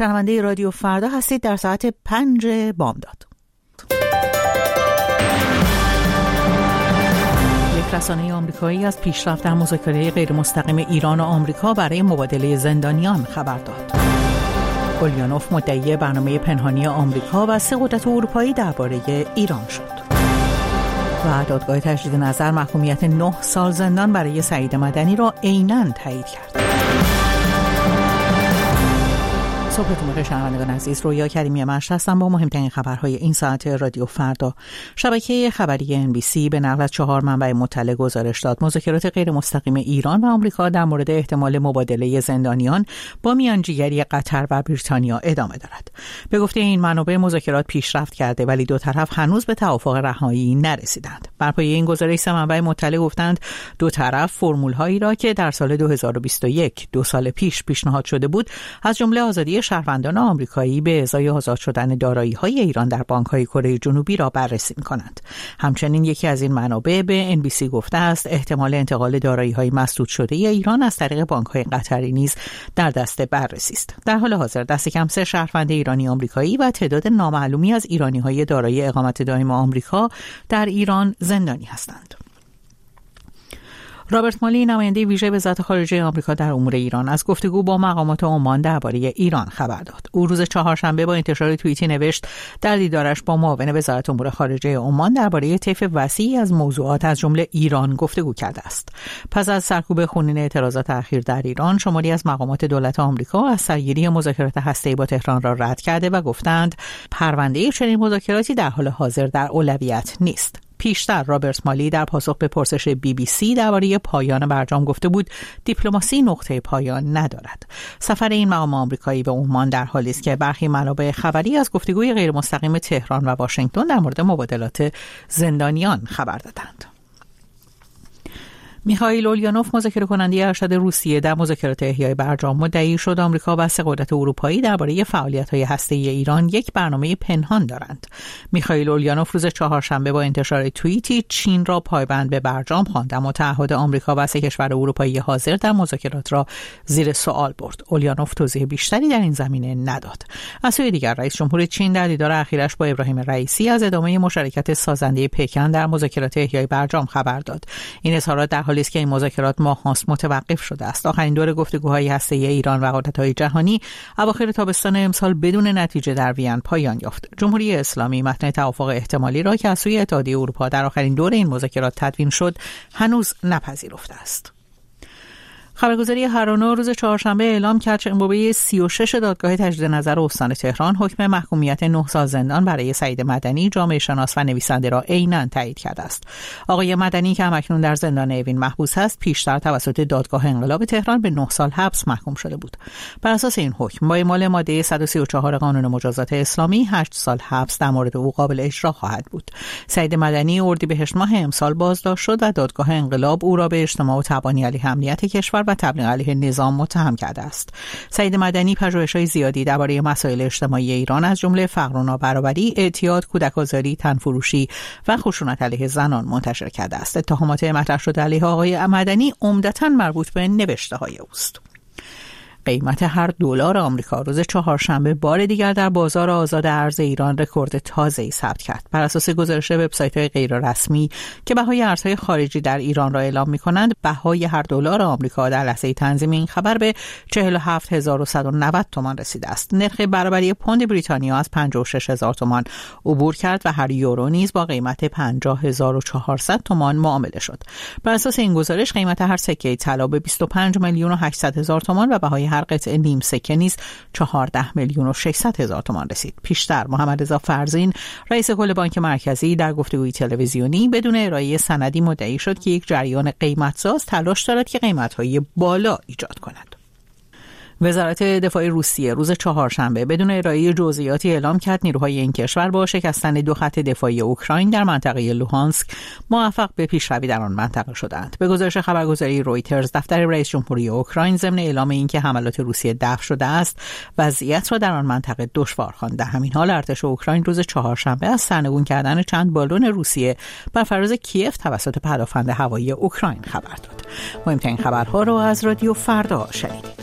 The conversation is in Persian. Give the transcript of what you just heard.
شنونده رادیو فردا هستید در ساعت 5 بامداد. یک رسانه آمریکایی از پیشرفت در مذاکره غیر مستقیم ایران و آمریکا برای مبادله زندانیان خبر داد. اولینوف مدعی برنامه پنهانی آمریکا و 3 قدرت اروپایی درباره ایران شد. و دادگاه تجدید نظر محکومیت 9 سال زندان برای سعید مدنی را عیناً تایید کرد. صبحتون بخیر شنوندگان عزیز، رویا کریمی منش هستم با مهمترین خبرهای این ساعت رادیو فردا. شبکه خبری NBC به نقل از 4 منبع مطلع گزارش داد مذاکرات غیر مستقیم ایران و آمریکا در مورد احتمال مبادله زندانیان با میانجیگری قطر و بریتانیا ادامه دارد. به گفته این منابع مذاکرات پیشرفت کرده ولی دو طرف هنوز به توافق رهایی نرسیدند. بر پایه این گزارش 3 منبع مطلع گفتند دو طرف فرمول‌هایی را که در سال 2021 2 سال پیشنهاد شده بود، از جمله آزادی شهروندان آمریکایی به ازای آزاد شدن دارایی‌های ایران در بانک‌های کره جنوبی را بررسی می‌کنند. همچنین یکی از این منابع به NBC گفته است احتمال انتقال دارایی‌های مسدود شده ایران از طریق بانک‌های قطری نیز در دست بررسی است. در حال حاضر دست کم 3 شهروند ایرانی آمریکایی و تعداد نامعلومی از ایرانی‌های دارای اقامت دائم آمریکا در ایران زندانی هستند. رابرت مالی نماینده ویژه وزارت خارجه آمریکا در امور ایران از گفتگو با مقامات عمان درباره ایران خبر داد. او روز چهارشنبه با انتشار توییتی نوشت در دیدارش با معاون وزارت امور خارجه عمان درباره طیف وسیعی از موضوعات از جمله ایران گفتگو کرده است. پس از سرکوب خونین اعتراضات اخیر در ایران، شماری از مقامات دولت آمریکا از سرگیری مذاکرات هسته‌ای با تهران را رد کرده و گفتند پرونده چنین مذاکراتی در حال حاضر در اولویت نیست. پیشتر رابرت مالی در پاسخ به پرسش BBC درباره پایان برجام گفته بود دیپلماسی نقطه پایان ندارد. سفر این مقام آمریکایی به عمان در حالی است که برخی منابع خبری از گفتگوی غیر مستقیم تهران و واشنگتن در مورد مبادلات زندانیان خبر دادند. میخائیل اولینوف مذاکره کننده ارشد روسیه در مذاکرات احیای برجام مدعی شد آمریکا و 3 قدرت اروپایی درباره فعالیت‌های هسته‌ای ایران یک برنامه پنهان دارند. میخائیل اولینوف روز چهارشنبه با انتشار توییتی چین را پایبند به برجام خواند، اما تعهد آمریکا و 3 کشور اروپایی حاضر در مذاکرات را زیر سوال برد. اولینوف توضیح بیشتری در این زمینه نداد. از سوی دیگر رئیس جمهور چین در دیدار اخیرش با ابراهیم رئیسی از ادامه مشارکت سازنده پکن در مذاکرات احیای برجام خبر داد. این اظهارات در حالی است که این مذاکرات ماه‌هاست متوقف شده است. آخرین دور گفتگوهای هسته‌ای ایران و قدرت‌های جهانی اواخر تابستان امسال بدون نتیجه در وین پایان یافت. جمهوری اسلامی متن توافق احتمالی را که از سوی اتحادیه اروپا در آخرین دور این مذاکرات تدوین شد هنوز نپذیرفته است. خبرگزاری هرانا روز چهارشنبه اعلام کرد شنبه 36 دادگاه تجدید نظر استان تهران حکم محکومیت 9 سال زندان برای سعید مدنی، جامعه شناس و نویسنده را عیناً تایید کرده است. آقای مدنی که همکنون در زندان اوین محبوس است، پیشتر توسط دادگاه انقلاب تهران به 9 سال حبس محکوم شده بود. بر اساس این حکم با اعمال ماده 134 قانون مجازات اسلامی 8 سال حبس در مورد او قابل اجرا خواهد بود. سعید مدنی اردیبهشت ماه امسال بازداشت شد و دادگاه انقلاب او را به اجتماع و تبانی علیه امنیت کشور و تبلیغ علیه نظام متهم کرده است. سعید مدنی پژوهش‌های زیادی درباره مسائل اجتماعی ایران از جمله فقر و نابرابری، اعتیاد، کودک‌آزاری، تنفروشی و خشونت علیه زنان منتشر کرده است. اتهامات مطرح شده علیه آقای مدنی عمدتاً مربوط به نوشته‌های اوست. قیمت هر دلار آمریکا روز چهارشنبه بار دیگر در بازار آزاد ارز ایران رکورد تازه‌ای ثبت کرد. بر اساس گزارش وبسایت‌های غیر رسمی که بهای ارزهای خارجی در ایران را اعلام می‌کنند، بهای هر دلار آمریکا در لحظه تنظیم این خبر به 47190 تومان رسیده است. نرخ برابری پوند بریتانیا از 56000 تومان عبور کرد و هر یورو نیز با قیمت 50400 تومان معامله شد. بر اساس این گزارش قیمت هر سکه طلا به 25,800,000 تومان و بهای هر قطعه نیم سکه نیز 14,600,000 تومان رسید. پیشتر محمد رضا فرزین رئیس کل بانک مرکزی در گفتگوی تلویزیونی بدون ارائه سندی مدعی شد که یک جریان قیمتساز تلاش دارد که قیمت‌های بالا ایجاد کند. وزارت دفاع روسیه روز چهارشنبه بدون ارائه جزئیاتی اعلام کرد نیروهای این کشور با شکستن 2 خط دفاعی اوکراین در منطقه لوهانسک موفق به پیشروی در آن منطقه شدند. به گزارش خبرگزاری رویترز، دفتر رئیس جمهوری اوکراین ضمن اعلام اینکه حملات روسیه دفع شده است، وضعیت را در آن منطقه دشوار خواند. در همین حال ارتش اوکراین روز چهارشنبه از سرنگون کردن چند بالون روسیه بر فراز کیف توسط پدافند هوایی اوکراین خبر داد. مهمترین خبرها را از رادیو فردا شنیدید.